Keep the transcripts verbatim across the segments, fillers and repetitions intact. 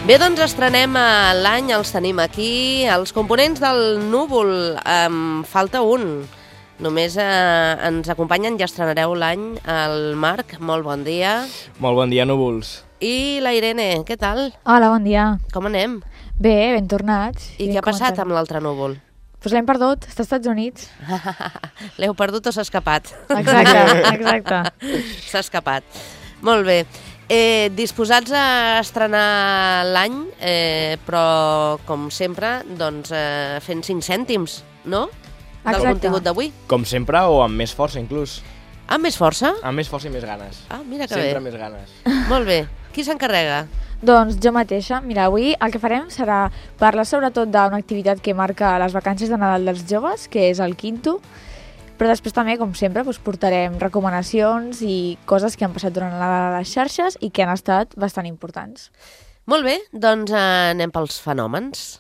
Bé, doncs estrenem l'any, els tenim aquí. Els components del Núvol, em falta un. Només eh, ens acompanyen, ja estrenareu l'any, el Marc. Molt bon dia. Molt bon dia, Núvols. I la Irene, què tal? Hola, bon dia. Com anem? Bé, ben tornats. I què ha passat amb l'altre Núvol? Doncs l'hem perdut, està als Estats Units. L'heu perdut o s'ha escapat? Exacte, exacte. S'ha escapat. Molt bé. Eh, disposats a estrenar l'any, eh, però, com sempre, doncs, eh, fent cinc cèntims, no? Del Exacte. contingut d'avui. Com sempre, o amb més força, inclús. Amb més força? Amb més força i més ganes. Ah, mira que sempre bé. més ganes. Molt bé. Qui s'encarrega? Doncs jo mateixa. Mira, avui el que farem serà parlar sobretot d'una activitat que marca les vacances de Nadal dels joves, que és el Quinto, però després també, com sempre, doncs portarem recomanacions i coses que han passat durant Nadal a les xarxes i que han estat bastant importants. Molt bé, doncs eh, anem pels fenòmens.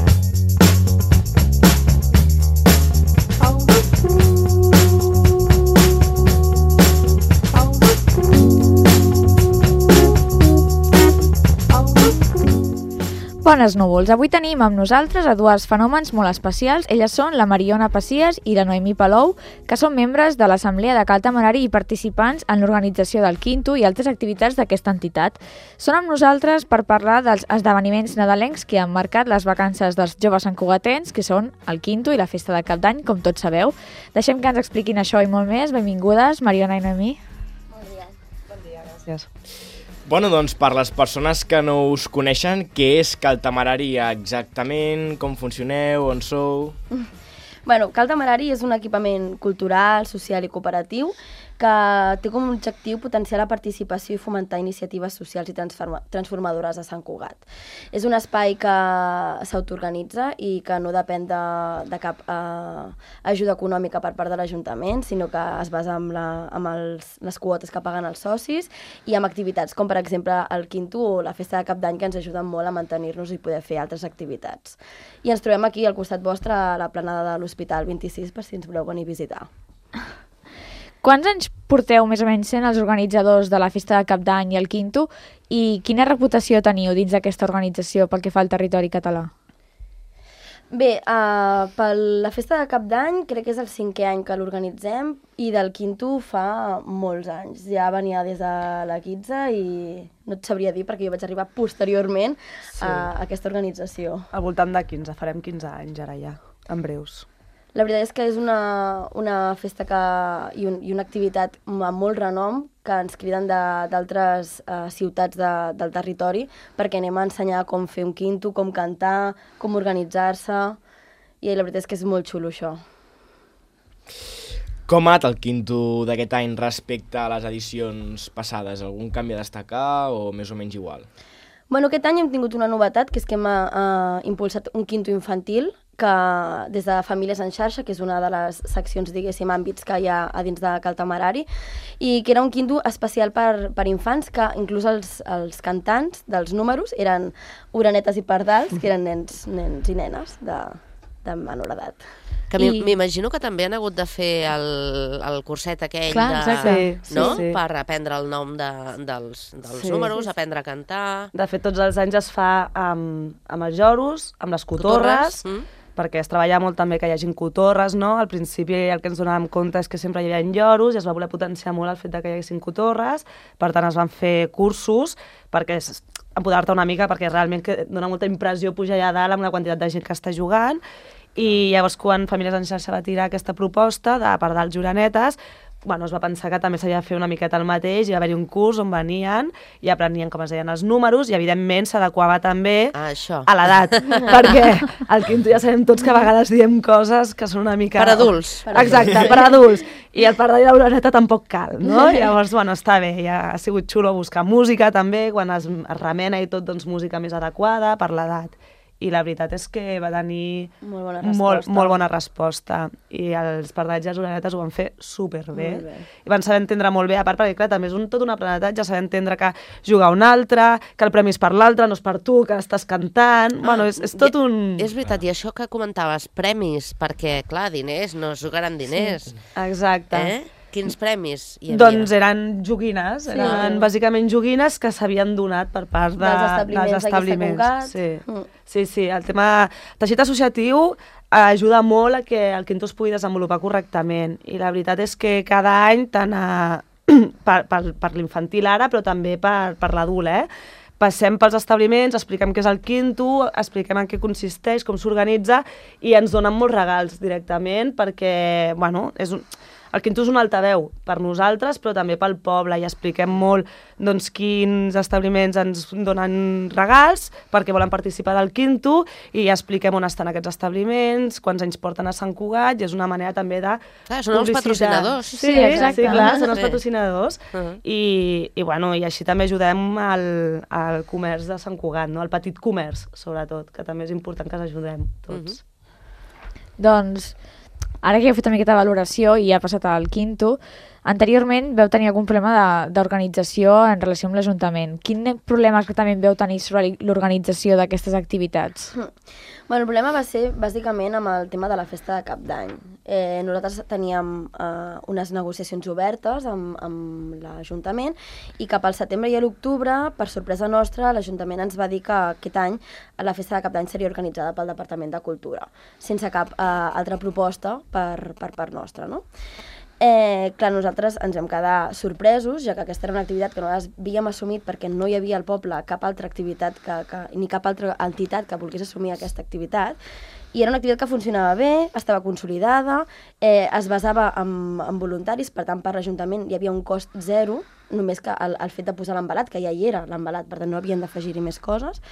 Bones núvols! Avui tenim amb nosaltres a dues fenòmens molt especials. Elles són la Mariona Pacias i la Noemí Palou, que són membres de l'Assemblea de Cal Temerari i participants en l'organització del Quinto i altres activitats d'aquesta entitat. Són amb nosaltres per parlar dels esdeveniments nadalencs que han marcat les vacances dels joves santcugatens, que són el Quinto i la festa de Cap d'Any, com tots sabeu. Deixem que ens expliquin això i molt més. Benvingudes, Mariona i Noemí. Bon dia. Bon dia, gràcies. Bueno, doncs, per les persones que no us coneixen, què és Cal Temerari exactament? Com funcioneu? On sou? Bueno, Cal Temerari és un equipament cultural, social i cooperatiu que té com a objectiu potenciar la participació i fomentar iniciatives socials i transforma transformadores a Sant Cugat. És un espai que s'autoorganitza i que no depèn de, de cap eh, ajuda econòmica per part de l'Ajuntament, sinó que es basa en, la, en els, les quotes que paguen els socis i amb activitats com, per exemple, el Quinto o la festa de Cap d'Any, que ens ajuden molt a mantenir-nos i poder fer altres activitats. I ens trobem aquí al costat vostre a la planada de l'Hospital vint-i-sis per si ens voleu venir a visitar. Quants anys porteu més o menys sent els organitzadors de la festa de Cap d'Any i el Quinto i quina reputació teniu dins d'aquesta organització pel que fa al territori català? Bé, uh, per la festa de Cap d'Any crec que és el cinquè any que l'organitzem i del Quinto fa molts anys. Ja venia des de la quinze i no et sabria dir perquè jo vaig arribar posteriorment sí. a aquesta organització. Al voltant de quinze, farem quinze anys ara ja, en breus. La veritat és que és una, una festa que, i, un, i una activitat amb molt renom que ens criden d'altres uh, ciutats de, del territori perquè anem a ensenyar com fer un quinto, com cantar, com organitzar-se i la veritat és que és molt xulo això. Com ha anat el Quinto d'aquest any respecte a les edicions passades? Algun canvi a destacar o més o menys igual? Bueno, aquest any hem tingut una novetat, que és que hem uh, impulsat un quinto infantil que des de Famílies en xarxa, que és una de les seccions, diguéssim, àmbits que hi ha a dins de Cal Temerari, i que era un quinto especial per, per infants, que inclús els, els cantants dels números eren orenetes i pardals, que eren nens, nens i nenes de, de menor edat. Que m'imagino que també han hagut de fer el, el curset aquell Clar, de, exacte. Sí, no? sí, sí. Per aprendre el nom de, dels, dels Sí, números, sí. aprendre a cantar... De fet, tots els anys es fa amb, amb els lloros, amb les cotorres, Mm? perquè es treballa molt també que hi hagin cotorres, no? Al principi el que ens donàvem compte és que sempre hi havia lloros i es va voler potenciar molt el fet de que hi haguessin cotorres, per tant es van fer cursos perquè empoderar-te una mica, perquè realment que dona molta impressió pujar allà a dalt amb la quantitat de gent que està jugant. I llavors quan Famílies en xarxa va tirar aquesta proposta de pardals i orenetes, bueno, es va pensar que també s'havia de fer una miqueta el mateix, i va haver-hi un curs on venien i aprenien com es deien els números i evidentment s'adequava també Ah, això. a l'edat, perquè al Quinto ja sabem tots que a vegades diem coses que són una mica... Per adults. Exacte, per adults. I el pardal i l'oreneta tampoc cal, no? Llavors, bueno, està bé, ja ha sigut xulo buscar música també, quan es, es remena i tot, doncs música més adequada per l'edat. I la veritat és que va tenir Molt bona resposta. molt, molt bona resposta. I els pardalls i les orenetes ho van fer superbé. Molt bé. I van saber entendre molt bé, a part perquè, clar, també és un, tot un aprenentatge, saber entendre que jugar un altre, que el premi és per l'altre, no és per tu, que estàs cantant... Ah, bueno, és, és tot i, un... És veritat, i això que comentaves, premis, perquè, clar, diners, no es jugaran diners. Exacte. Eh? Quins premis hi havia? Doncs eren joguines, Sí. eren bàsicament joguines que s'havien donat per part de, Dels establiments dels establiments. d'aquí Sant Sí. Cugat. Mm. sí, sí, el tema teixit associatiu ajuda molt a que el Quinto es pugui desenvolupar correctament i la veritat és que cada any, tant a, per, per, per l'infantil ara, però també per, per l'adult, eh? Passem pels establiments, expliquem què és el Quinto, expliquem en què consisteix, com s'organitza i ens donen molts regals directament perquè, bueno, és un... El Quinto és un altaveu per nosaltres, però també pel poble, i expliquem molt doncs, quins establiments ens donen regals perquè volen participar del Quinto i expliquem on estan aquests establiments, quants anys porten a Sant Cugat, i és una manera també de Clar, són els publicitar. patrocinadors. Sí, Sí, exacte. sí, clar, són els Bé. patrocinadors. Uh -huh. I, i, bueno, i així també ajudem al, al comerç de Sant Cugat, no? Al petit comerç, sobretot, que també és important que s'ajudem tots. Doncs, ara que heu fet una miqueta de valoració i ha passat al Quinto, anteriorment veu tenir algun problema de- d'organització en relació amb l'Ajuntament. Quin problema que també veu tenir sobre l'organització d'aquestes activitats? Bueno, el problema va ser bàsicament amb el tema de la festa de Cap d'Any. Eh, nosaltres teníem eh, unes negociacions obertes amb, amb l'Ajuntament i cap al setembre i a l'octubre, per sorpresa nostra, l'Ajuntament ens va dir que aquest any la festa de Cap d'Any seria organitzada pel Departament de Cultura, sense cap eh, altra proposta per, per part nostra, no? Eh, clar, nosaltres ens vam quedar sorpresos, ja que aquesta era una activitat que nosaltres havíem assumit perquè no hi havia al poble cap altra activitat que, que, ni cap altra entitat que volgués assumir aquesta activitat, i era una activitat que funcionava bé, estava consolidada, eh, es basava en, en voluntaris, per tant per l'Ajuntament hi havia un cost zero, només que el, el fet de posar l'embalat, que ja hi era l'embalat, per tant no havien d'afegir-hi més coses,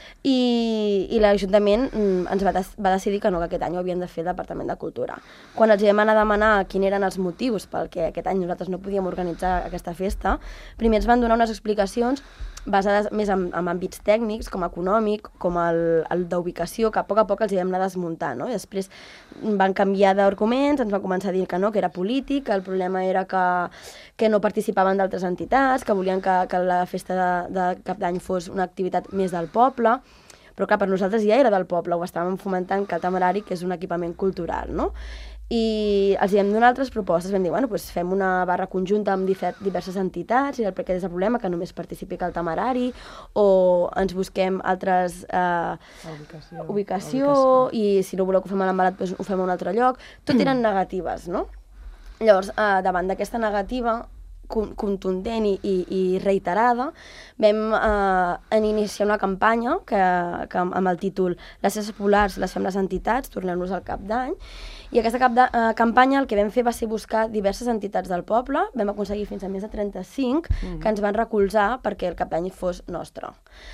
i, i l'Ajuntament mm, ens va, des, va decidir que no, que aquest any ho havien de fer el Departament de Cultura. Quan els vam anar a demanar quins eren els motius pel que aquest any nosaltres no podíem organitzar aquesta festa, primer ens van donar unes explicacions basades més en, en àmbits tècnics, com econòmic, com el, el d'ubicació, que a poc a poc els hi vam anar desmuntant, no? I després van canviar d'arguments, ens van començar a dir que no, que era polític, que el problema era que, que no participaven d'altres entitats, que volien que, que la festa de, de Cap d'Any fos una activitat més del poble, però clar, per nosaltres ja era del poble, ho estàvem fomentant que el Temerari, que és un equipament cultural, no? I els hi vam donar altres propostes, vam dir, bueno, doncs fem una barra conjunta amb diverses entitats, i el, perquè és el problema, que només participi que el Temerari, o ens busquem altres eh, Ubicació, ubicació, i si no voleu que ho fem a l'embalat, doncs ho fem a un altre lloc. Tot eren negatives, no? Llavors, eh, davant d'aquesta negativa contundent i, i, i reiterada, vam eh, iniciar una campanya que, que amb el títol Les festes populars les fem les entitats, tornem-nos al Cap d'Any, i aquesta cap de, eh, campanya el que vam fer va ser buscar diverses entitats del poble, vam aconseguir fins a més de trenta-cinc mm. que ens van recolzar perquè el Cap d'Any fos nostre.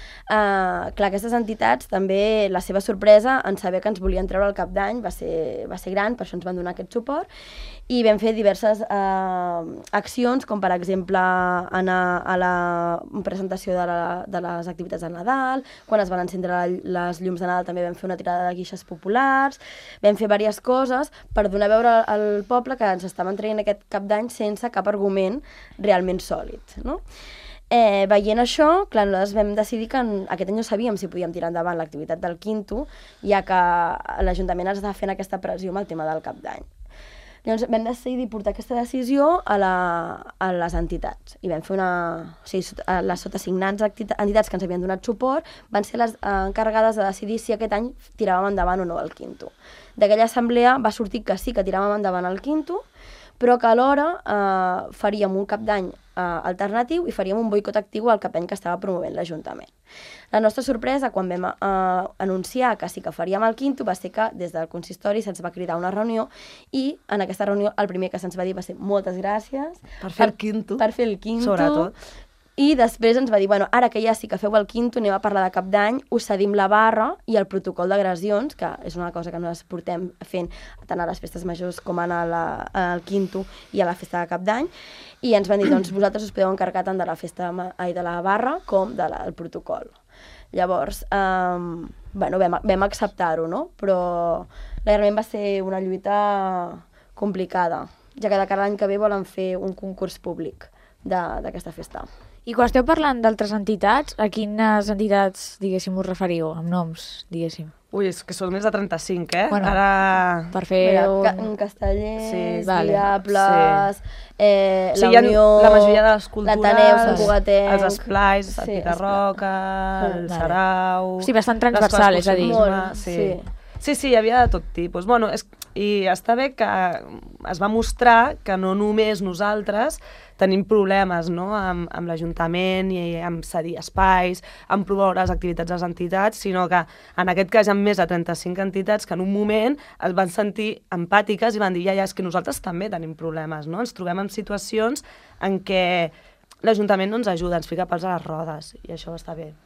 Uh, clar, aquestes entitats també, la seva sorpresa en saber que ens volien treure el Cap d'Any va ser, va ser gran, per això ens van donar aquest suport, i vam fer diverses uh, accions, com per exemple anar a la presentació de, la, de les activitats de Nadal, quan es van encendre la, les llums de Nadal també vam fer una tirada de guixes populars, vam fer diverses coses per donar a veure al poble que ens estaven traient aquest Cap d'Any sense cap argument realment sòlid, no? Eh, veient això, clar, nosaltres vam decidir que en, aquest any no sabíem si podíem tirar endavant l'activitat del Quinto, ja que l'Ajuntament ens estava fent aquesta pressió amb el tema del Cap d'Any. Llavors vam decidir portar aquesta decisió a, la, a les entitats, i vam fer una... O sigui, les sotassignants entitats que ens havien donat suport van ser les encarregades de decidir si aquest any tiràvem endavant o no el Quinto. D'aquella assemblea va sortir que sí que tiràvem endavant el Quinto, però que alhora eh, faríem un Cap d'Any eh, alternatiu i faríem un boicot actiu al Cap d'Any que estava promovent l'Ajuntament. La nostra sorpresa, quan vam eh, anunciar que sí que faríem el Quinto, va ser que des del consistori se'ns va cridar a una reunió, i en aquesta reunió el primer que se'ns va dir va ser moltes gràcies per fer el Quinto, per fer el Quinto, sobretot. I després ens va dir, bueno, ara que ja sí que feu el Quinto, anem a parlar de Cap d'Any, us cedim la barra i el protocol d'agressions, que és una cosa que nosaltres portem fent tant a les festes majors com a la, al Quinto i a la festa de Cap d'Any, i ens van dir, doncs vosaltres us podeu encarregar tant de la festa ai, de la barra com de la, del protocol. Llavors, um, bueno, vam, vam acceptar-ho, no? Però realment va ser una lluita complicada, ja que de cara a l'any que ve volen fer un concurs públic d'aquesta festa. I quan esteu parlant d'altres entitats, a quines entitats, diguéssim, us referiu, amb noms, diguéssim? Ui, és que són més de trenta-cinc, eh? Bueno, Ara... per fer Mira, un... ca castellers, Sí, vale. Diables, Sí. eh, Sí, la hi ha Unió, la majoria de les culturals, l'Ateneu, Sant Cugatenc... els esplais, el Sí, Pitarroca, el Vale. Sarau... Sí, bastant transversal, és a dir. Molt, sí. sí. Sí, sí, hi havia de tot tipus. Bueno, és, i està bé que es va mostrar que no només nosaltres tenim problemes, no?, amb, amb l'Ajuntament i amb cedir espais, amb promoure les activitats de les entitats, sinó que en aquest cas hi ha més de trenta-cinc entitats que en un moment es van sentir empàtiques i van dir, ja, ja, és que nosaltres també tenim problemes, no? Ens trobem en situacions en què l'Ajuntament no ens ajuda, ens fica pals a les rodes, i això està bé.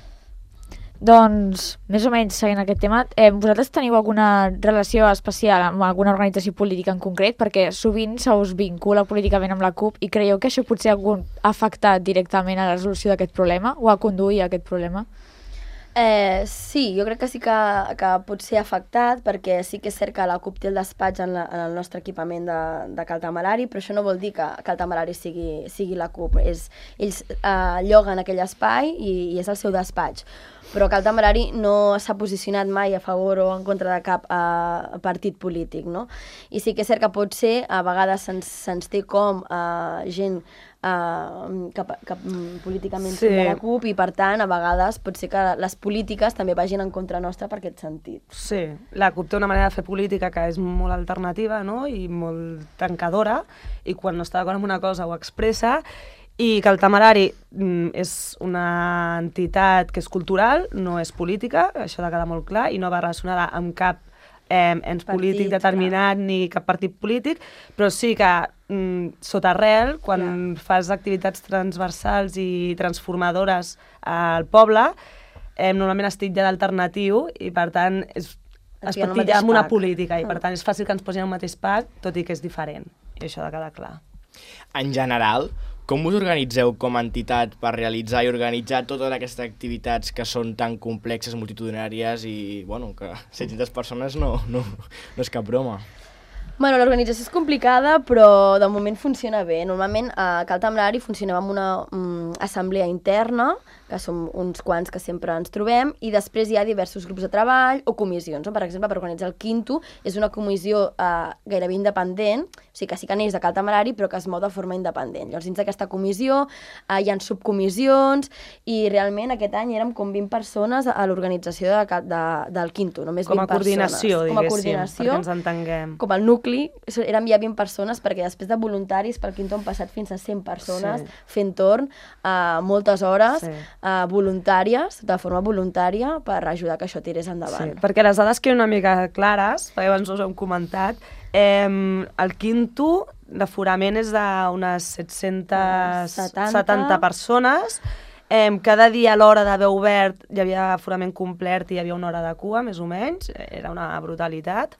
Doncs, més o menys, seguint aquest tema, eh, vosaltres teniu alguna relació especial amb alguna organització política en concret? Perquè sovint se us vincula políticament amb la CUP i creieu que això potser ha afectat directament a la resolució d'aquest problema o a conduir a aquest problema? Eh, sí, jo crec que sí que, que pot ser afectat, perquè sí que és cert que la CUP té el despatx en, la, en el nostre equipament de, de Cal Tamarari, però això no vol dir que Cal Tamarari sigui, sigui la CUP. És, ells eh, lloguen aquell espai i, i és el seu despatx. Però Cal Tamarari no s'ha posicionat mai a favor o en contra de cap eh, partit polític, no? I sí que és cert que pot ser, a vegades se'ns se té com eh, gent Uh, cap, cap, políticament Sí. de la CUP i per tant a vegades pot ser que les polítiques també vagin en contra nostra per aquest sentit. Sí, la CUP té una manera de fer política que és molt alternativa, no?, i molt tancadora, i quan no està d'acord amb una cosa ho expressa, i que el Tamarari mm, és una entitat que és cultural, no és política, això ha de quedar molt clar, i no va relacionada amb cap eh, ens Partit, polític determinat clar. ni cap partit polític, però sí que mm, sota arrel, quan Clar. fas activitats transversals i transformadores al poble, eh, normalment es titlla d'alternatiu i per tant és, Et es fiquen pot al titllar mateix amb una pack. política i per Mm. tant és fàcil que ens posin al mateix pack, tot i que és diferent. I això ha de quedar clar. En general, com us organitzeu com a entitat per realitzar i organitzar totes aquestes activitats que són tan complexes, multitudinàries i, bueno, que set-centes persones no, no, no és cap broma? Bueno, l'organització és complicada, però de moment funciona bé. Normalment a Cal Tamarari funcionem amb una um, assemblea interna, que som uns quants que sempre ens trobem, i després hi ha diversos grups de treball o comissions. No? Per exemple, per organitzar el Quinto és una comissió uh, gairebé independent, o sigui que sí que neix de Cal Tamarari, però que es mou de forma independent. Llavors, dins d'aquesta comissió uh, hi ha subcomissions, i realment aquest any érem com vint persones a l'organització de, de, del Quinto, només Com a vint persones. coordinació, Com a diguéssim, coordinació, perquè ens entenguem. com el nucli, érem ja vint persones, perquè després de voluntaris pel Quinto han passat fins a cent persones Sí. fent torn a uh, moltes hores Sí. uh, voluntàries, de forma voluntària, per ajudar que això tirés endavant. Sí, perquè les dades queden una mica clares, perquè abans us ho hem comentat, eh, el Quinto l'aforament és d'unes set-centes setanta persones, eh, cada dia a l'hora d'haver obert hi havia aforament complet i hi havia una hora de cua, més o menys, era una brutalitat.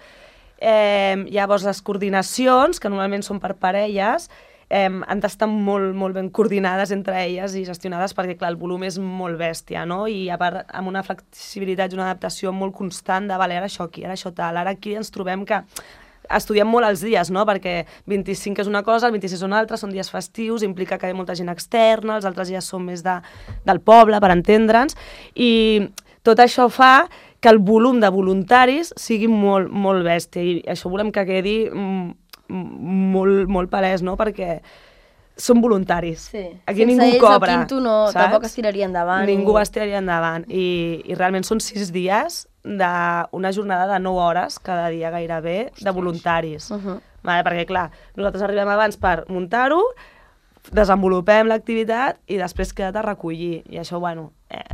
Eh, llavors les coordinacions, que normalment són per parelles, eh, han d'estar molt, molt ben coordinades entre elles i gestionades perquè, clar, el volum és molt bèstia, no? I a part amb una flexibilitat i una adaptació molt constant de, vale, ara això aquí, ara això tal, ara aquí ens trobem que estudiem molt els dies, no? Perquè vint-i-cinc és una cosa, el vint-i-sis una altra, són dies festius, implica que hi ha molta gent externa, els altres dies són més de, del poble, per entendre'ns, i tot això fa que el volum de voluntaris sigui molt, molt bèstia, i això volem que quedi mm, molt, molt palès, no? Perquè són voluntaris. Sí. Aquí Sense ningú ells cobra. el Quinto no, saps? tampoc es tiraria endavant. Ningú i... es tiraria endavant. I, I realment són sis dies d'una jornada de nou hores cada dia gairebé de voluntaris. Uh -huh. Vale, perquè, clar, nosaltres arribem abans per muntar-ho, desenvolupem l'activitat i després queda't a recollir. I això, bueno, eh,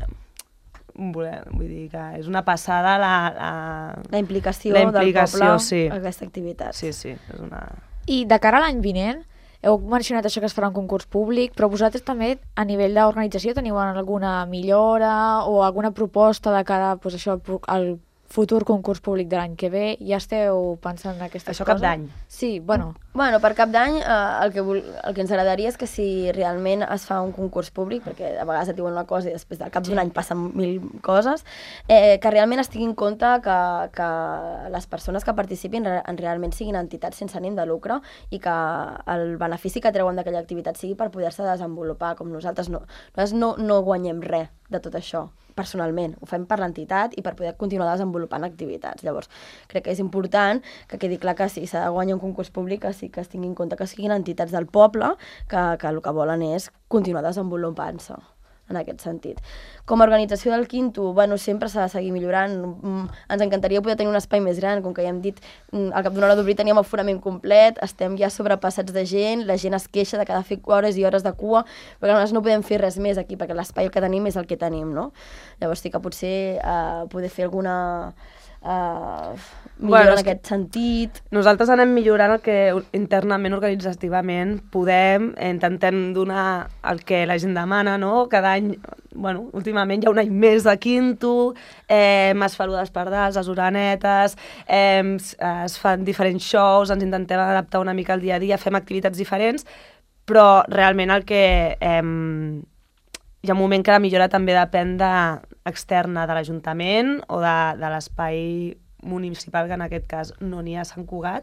vull dir que és una passada la... La, La implicació, la implicació del poble sí. en aquesta activitat. Sí, sí, és una... I de cara a l'any vinent, heu mencionat això que es farà un concurs públic, però vosaltres també, a nivell d'organització, teniu alguna millora o alguna proposta de cara pues, això, al futur concurs públic de l'any que ve? Ja esteu pensant en aquestes Això coses? cap d'any? Sí, bueno, Bueno, per Cap d'Any eh, el, que vol, el que ens agradaria és que si realment es fa un concurs públic, perquè a vegades et diuen una cosa i després del cap d'un any passen mil coses, eh, que realment es tingui en compte que, que les persones que participin en realment siguin entitats sense ànim de lucre i que el benefici que treuen d'aquella activitat sigui per poder-se desenvolupar, com nosaltres no, nosaltres no, no guanyem res de tot això, personalment. Ho fem per l'entitat i per poder continuar desenvolupant activitats. Llavors, crec que és important que quedi clar que si s'ha de guanyar un concurs públic, que sí que es tingui en compte que siguin entitats del poble que, que el que volen és continuar desenvolupant-se en aquest sentit. Com a organització del Quinto, bueno, sempre s'ha de seguir millorant. Ens encantaria poder tenir un espai més gran, com que ja hem dit, al cap d'una hora d'obrir teníem aforament complet, estem ja sobrepassats de gent, la gent es queixa de que ha de fer hores i hores de cua, perquè nosaltres no podem fer res més aquí, perquè l'espai que tenim és el que tenim, no? Llavors sí que potser uh, poder fer alguna... Uh, millora bueno, en aquest sentit. Nosaltres anem millorant el que internament, organitzativament, podem, intentem donar el que la gent demana, no? Cada any, bueno, últimament hi ha un any més de Quinto, eh, es fa l'U d'Espardals, les Orenetes, eh, es fan diferents shows, ens intentem adaptar una mica al dia a dia, fem activitats diferents, però realment el que... Eh, hi ha un moment que la millora també depèn de, externa de l'Ajuntament o de, de l'espai municipal, que en aquest cas no n'hi ha a Sant Cugat,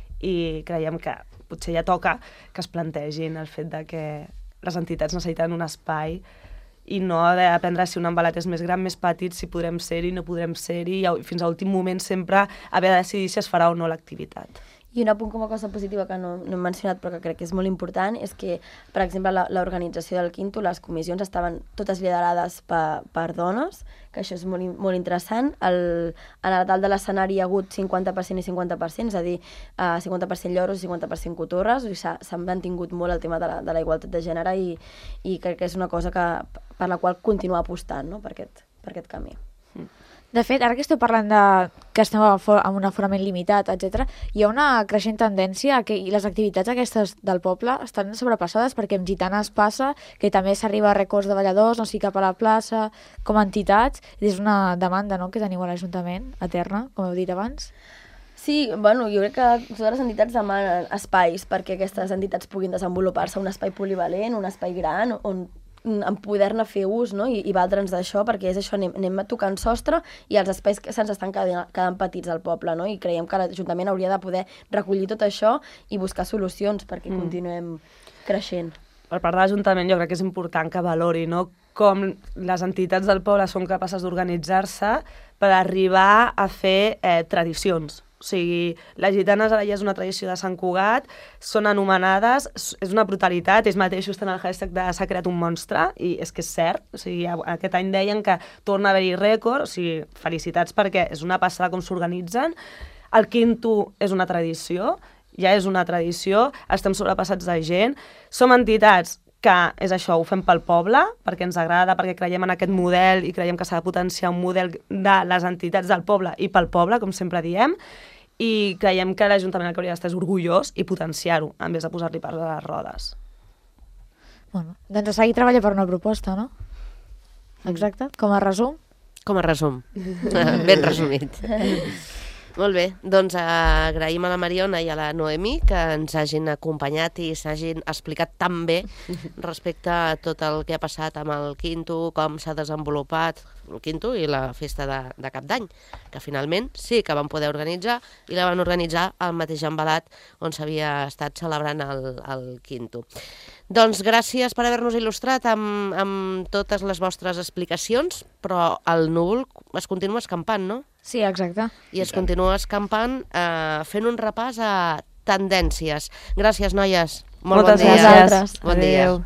i creiem que potser ja toca que es plantegin el fet de que les entitats necessiten un espai i no haver d'aprendre si un envelat és més gran, més petit, si podrem ser-hi, no podrem ser-hi, i fins a l'últim moment sempre haver de decidir si es farà o no l'activitat. I un apunt com a cosa positiva que no, no he mencionat però que crec que és molt important és que, per exemple, l'organització del Quinto, les comissions estaven totes liderades per, per dones, que això és molt, molt interessant. El, en el dalt de l'escenari hi ha hagut cinquanta per cent i cinquanta per cent, és a dir, uh, cinquanta per cent lloros i cinquanta per cent cotorres, i s'han mantingut molt el tema de la, de la igualtat de gènere i, i crec que és una cosa que, per la qual continuar apostant, no?, per aquest, per aquest camí. Mm. De fet, ara que esteu parlant de que estem amb un aforament limitat, etcètera, hi ha una creixent tendència a que les activitats aquestes del poble estan sobrepassades, perquè amb Gitanes passa que també s'arriba a rècords de balladors, no sé, cap a la plaça, com a entitats, i és una demanda, no?, que teniu a l'Ajuntament, eterna, com heu dit abans. Sí, bueno, jo crec que totes les entitats demanen espais perquè aquestes entitats puguin desenvolupar-se, un espai polivalent, un espai gran, on en poder-ne fer ús, no?, i, i valdre'ns d'això, perquè és això, anem, anem tocant sostre i els espais que se'ns estan quedant, quedant petits al poble, no?, i creiem que l'Ajuntament hauria de poder recollir tot això i buscar solucions perquè mm. continuem creixent. Per part de l'Ajuntament jo crec que és important que valori, no?, com les entitats del poble són capaces d'organitzar-se per arribar a fer eh, tradicions. O sigui, les gitanes ara ja és una tradició de Sant Cugat, són anomenades, és una brutalitat, ells mateixos tenen el hashtag de s'ha creat un monstre, i és que és cert, o sigui, aquest any deien que torna a haver-hi rècord, o sigui, felicitats perquè és una passada com s'organitzen. El Quinto és una tradició, ja és una tradició, estem sobrepassats de gent, som entitats que és això, ho fem pel poble, perquè ens agrada, perquè creiem en aquest model i creiem que s'ha de potenciar un model de les entitats del poble i pel poble, com sempre diem, i creiem que l'Ajuntament el que hauria d'estar és orgullós i potenciar-ho, en vez de posar-li pals a les rodes. Bueno, doncs a seguir treballa per una proposta, no? Exacte, com a resum? Com a resum, ben resumit. Molt bé, doncs agraïm a la Mariona i a la Noemí que ens hagin acompanyat i s'hagin explicat tan bé respecte a tot el que ha passat amb el Quinto, com s'ha desenvolupat el Quinto i la festa de, de Cap d'Any, que finalment sí que van poder organitzar i la van organitzar al mateix envelat on s'havia estat celebrant el, el Quinto. Doncs gràcies per haver-nos il·lustrat amb, amb totes les vostres explicacions, però el núvol es continua escampant, no? Sí, exacte. I es continua escampant eh, fent un repàs a tendències. Gràcies, noies. Molt Moltes bon dia. gràcies. Bon Adéu.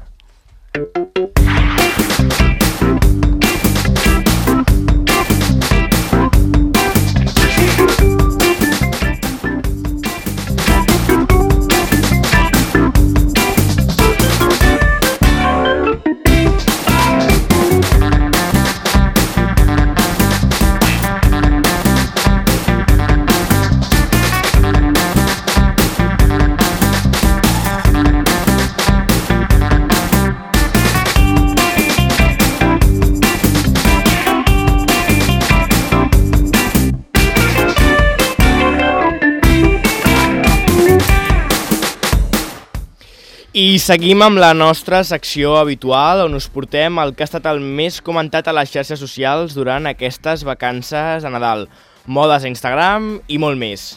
I seguim amb la nostra secció habitual, on us portem el que ha estat el més comentat a les xarxes socials durant aquestes vacances de Nadal. Modes a Instagram i molt més.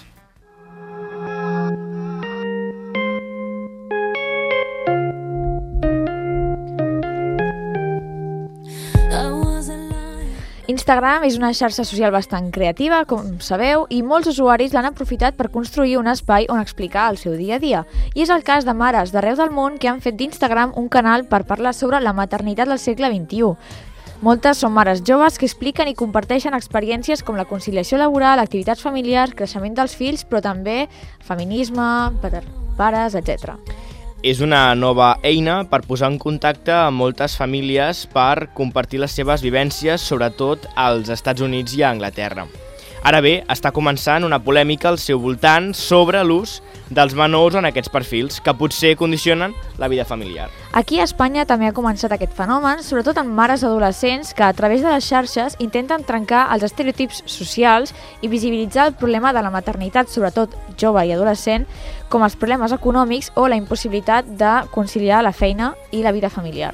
Instagram és una xarxa social bastant creativa, com sabeu, i molts usuaris l'han aprofitat per construir un espai on explicar el seu dia a dia. I és el cas de mares d'arreu del món que han fet d'Instagram un canal per parlar sobre la maternitat del segle vint-i-u. Moltes són mares joves que expliquen i comparteixen experiències com la conciliació laboral, activitats familiars, creixement dels fills, però també feminisme, pares, etcètera. És una nova eina per posar en contacte amb moltes famílies per compartir les seves vivències, sobretot als Estats Units i a Anglaterra. Ara bé, està començant una polèmica al seu voltant sobre l'ús dels menors en aquests perfils, que potser condicionen la vida familiar. Aquí a Espanya també ha començat aquest fenomen, sobretot en mares adolescents que a través de les xarxes intenten trencar els estereotips socials i visibilitzar el problema de la maternitat, sobretot jove i adolescent, com els problemes econòmics o la impossibilitat de conciliar la feina i la vida familiar.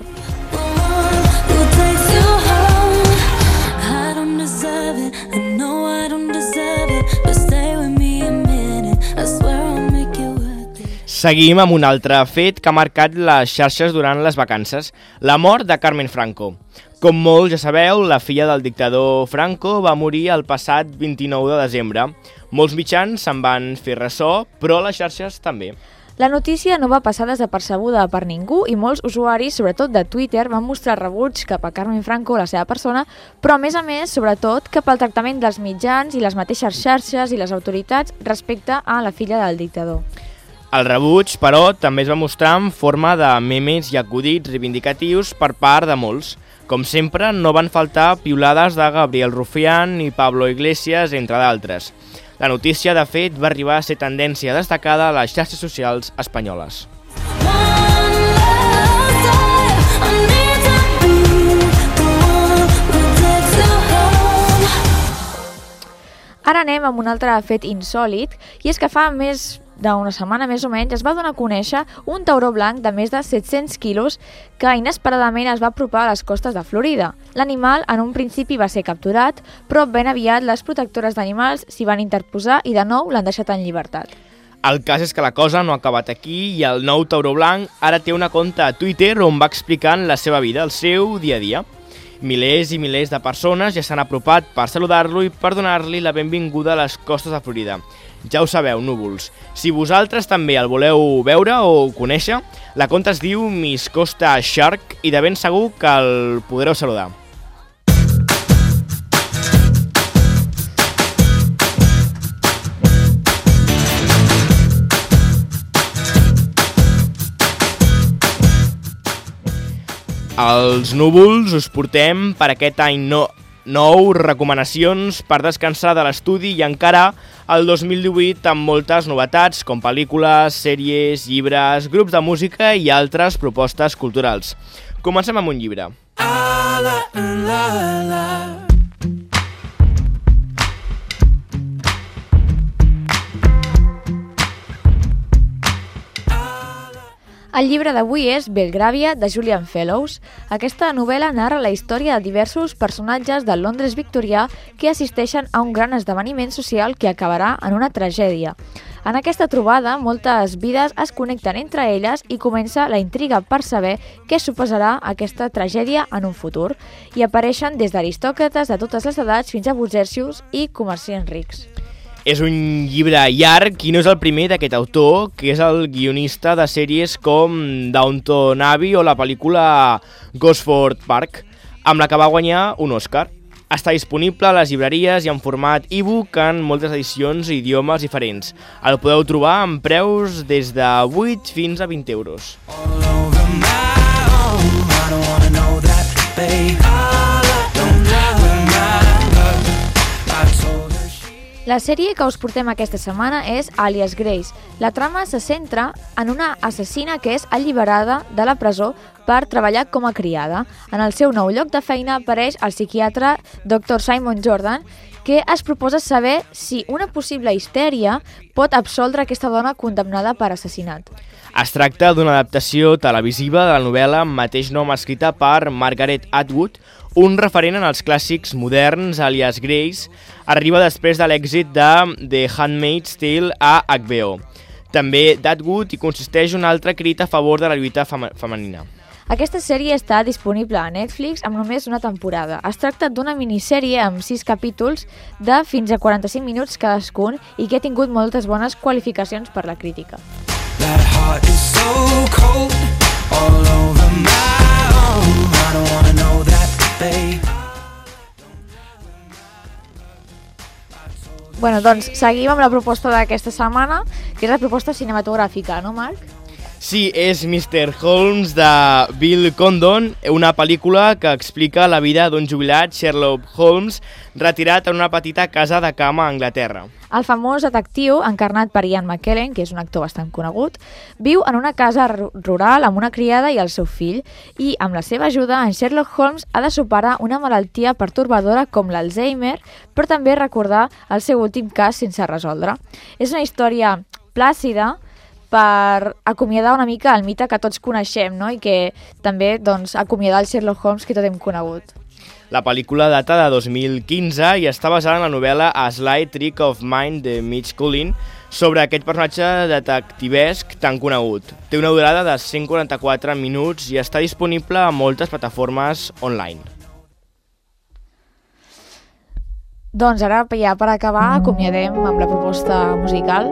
Seguim amb un altre fet que ha marcat les xarxes durant les vacances, la mort de Carmen Franco. Com molts ja sabeu, la filla del dictador Franco va morir el passat vint-i-nou de desembre. Molts mitjans se'n van fer ressò, però les xarxes també. La notícia no va passar desapercebuda per ningú i molts usuaris, sobretot de Twitter, van mostrar rebuig cap a Carmen Franco, la seva persona, però a més a més, sobretot, cap al tractament dels mitjans i les mateixes xarxes i les autoritats respecte a la filla del dictador. El rebuig, però, també es va mostrar en forma de memes i acudits reivindicatius per part de molts. Com sempre, no van faltar piulades de Gabriel Rufián i Pablo Iglesias, entre d'altres. La notícia, de fet, va arribar a ser tendència destacada a les xarxes socials espanyoles. Ara anem amb un altre fet insòlit, i és que fa més d'una setmana més o menys es va donar a conèixer un tauró blanc de més de set-cents quilos que inesperadament es va apropar a les costes de Florida. L'animal en un principi va ser capturat, però ben aviat les protectores d'animals s'hi van interposar i de nou l'han deixat en llibertat. El cas és que la cosa no ha acabat aquí i el nou tauró blanc ara té una conta a Twitter on va explicant la seva vida, el seu dia a dia. Milers i milers de persones ja s'han apropat per saludar-lo i per donar-li la benvinguda a les costes de Florida. Ja ho sabeu, núvols. Si vosaltres també el voleu veure o conèixer, la conta es diu Miss Costa Shark i de ben segur que el podreu saludar. Els núvols us portem per aquest any no, nou recomanacions per descansar de l'estudi i encara el dos mil divuit amb moltes novetats com pel·lícules, sèries, llibres, grups de música i altres propostes culturals. Comencem amb un llibre. El llibre d'avui és Belgravia, de Julian Fellowes. Aquesta novel·la narra la història de diversos personatges del Londres victorià que assisteixen a un gran esdeveniment social que acabarà en una tragèdia. En aquesta trobada, moltes vides es connecten entre elles i comença la intriga per saber què suposarà aquesta tragèdia en un futur. I apareixen des d'aristòcrates de totes les edats fins a burgesos i comerciants rics. És un llibre llarg i no és el primer d'aquest autor, que és el guionista de sèries com Downton Abbey o la pel·lícula Gosford Park, amb la que va guanyar un Oscar. Està disponible a les llibreries i en format e-book en moltes edicions i idiomes diferents. El podeu trobar amb preus des de vuit fins a vint euros. La sèrie que us portem aquesta setmana és Alias Grace. La trama se centra en una assassina que és alliberada de la presó per treballar com a criada. En el seu nou lloc de feina apareix el psiquiatre doctor Simon Jordan, que es proposa saber si una possible histèria pot absoldre aquesta dona condemnada per assassinat. Es tracta d'una adaptació televisiva de la novel·la amb mateix nom escrita per Margaret Atwood, un referent en els clàssics moderns, alias Grace, arriba després de l'èxit de The Handmaid's Tale a H B O. També d'Atwood i consisteix un altre crit a favor de la lluita fem femenina. Aquesta sèrie està disponible a Netflix amb només una temporada. Es tracta d'una minissèrie amb sis capítols de fins a quaranta-cinc minuts cadascun i que ha tingut moltes bones qualificacions per la crítica. That heart is so cold, all over my own. I don't wanna know that, babe. Bueno, doncs seguim amb la proposta d'aquesta setmana, que és la proposta cinematogràfica, no, Marc? Sí, és mister Holmes de Bill Condon, una pel·lícula que explica la vida d'un jubilat, Sherlock Holmes, retirat en una petita casa de cama a Anglaterra. El famós detectiu, encarnat per Ian McKellen, que és un actor bastant conegut, viu en una casa rural amb una criada i el seu fill, i amb la seva ajuda, en Sherlock Holmes ha de superar una malaltia pertorbadora com l'Alzheimer, però també recordar el seu últim cas sense resoldre. És una història plàcida, per acomiadar una mica el mite que tots coneixem, no? I que també doncs, acomiadar el Sherlock Holmes que tot hem conegut. La pel·lícula data de dos mil quinze i està basada en la novel·la A Sly Trick of Mine de Mitch Cullen sobre aquest personatge detectivesc tan conegut. Té una durada de cent quaranta-quatre minuts i està disponible a moltes plataformes online. Doncs ara, ja per acabar, acomiadem amb la proposta musical.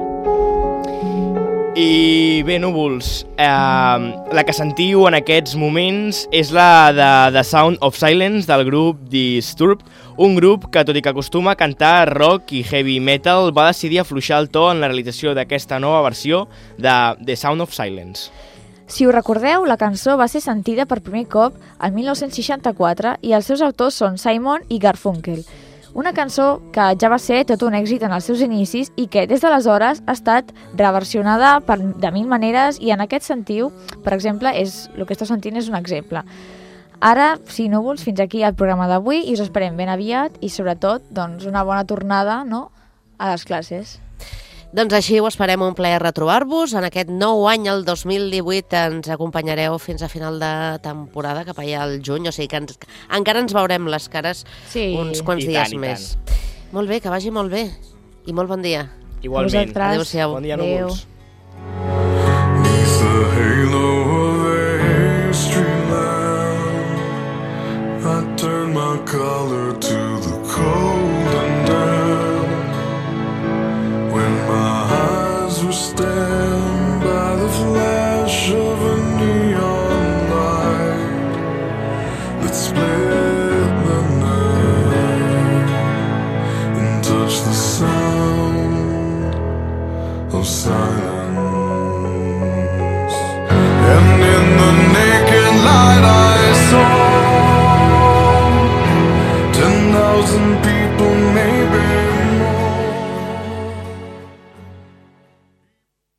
I bé, núvols, eh, la que sentiu en aquests moments és la de The Sound of Silence del grup Disturbed, un grup que, tot i que acostuma a cantar rock i heavy metal, va decidir afluixar el to en la realització d'aquesta nova versió de The Sound of Silence. Si us recordeu, la cançó va ser sentida per primer cop el mil nou-cents seixanta-quatre i els seus autors són Simon i Garfunkel. Una cançó que ja va ser tot un èxit en els seus inicis i que des d'aleshores ha estat reversionada per, de mil maneres i en aquest sentit, per exemple, és, el que esteu sentint és un exemple. Ara, si núvols, fins aquí el programa d'avui i us esperem ben aviat i sobretot doncs, una bona tornada, no?, a les classes. Doncs així ho esperem, un plaer retrobar-vos. En aquest nou any, el dos mil divuit, ens acompanyareu fins a final de temporada, cap allà al juny, o sigui que ens, encara ens veurem les cares sí. uns quants I dies tant, més. Molt bé, que vagi molt bé i molt bon dia. Igualment. Adéu-siau. Bon dia, núvols. Neath the halo of a street lamp, I turn my collar to the cold and damp. When my eyes were stabbed by the flash of a neon light that split the night and touched the sound of silence. And in the naked light I saw ten thousand people